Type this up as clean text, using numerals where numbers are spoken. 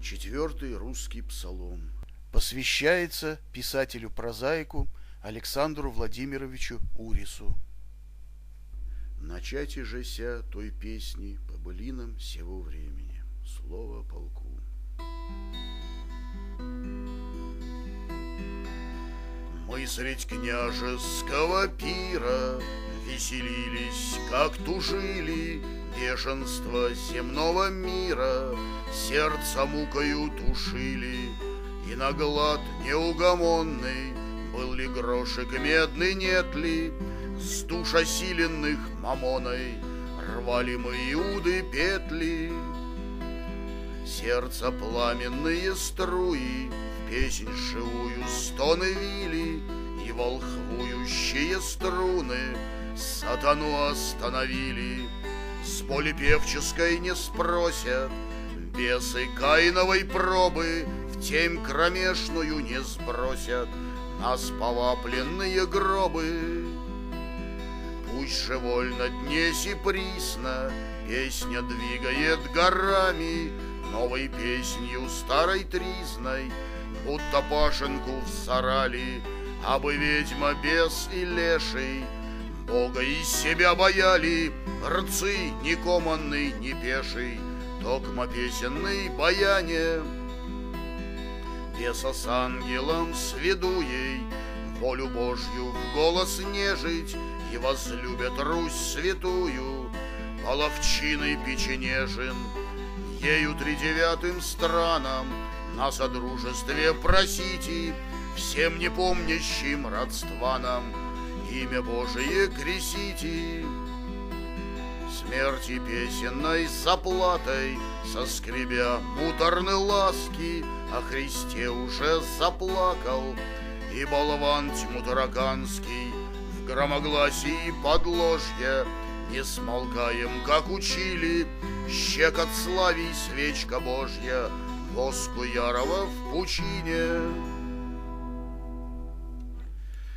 Четвертый русский псалом посвящается писателю-прозаику Александру Владимировичу Урису. Начать ижеся той песни по былинам сего времени. Слово полку. Мы средь княжеского пира веселились, как тужили, бешенство земного мира сердца мукою тушили, и на глад неугомонный был ли грошек медный, нет ли, с душ осиленных мамоной рвали мы Иуды петли. Сердца пламенные струи в песнь живую стоны вили, и волхвующие струны сатану остановили. С боли певческой не спросят, бесы каиновой пробы в темь кромешную не сбросят нас повапленные гробы. Пусть же вольно днесь и присно песня двигает горами, новой песнью старой тризной будто пашенку всорали, абы ведьма, бес и леший Бога из себя бояли, рцы ни команный, ни пеший, токмо песенный баяне. Беса с ангелом сведу ей, волю Божью в голос нежить, и возлюбят Русь святую, половчиной печенежин. Ею тридевятым странам на содружестве просите, всем непомнящим родства нам имя Божие кресите. Смерти песенной с оплатой, соскребя муторны ласки, о Христе уже заплакал и болван тьму тараканский. В громогласии подложья не смолкаем, как учили, щекот славий свечка Божья, воску ярого в пучине.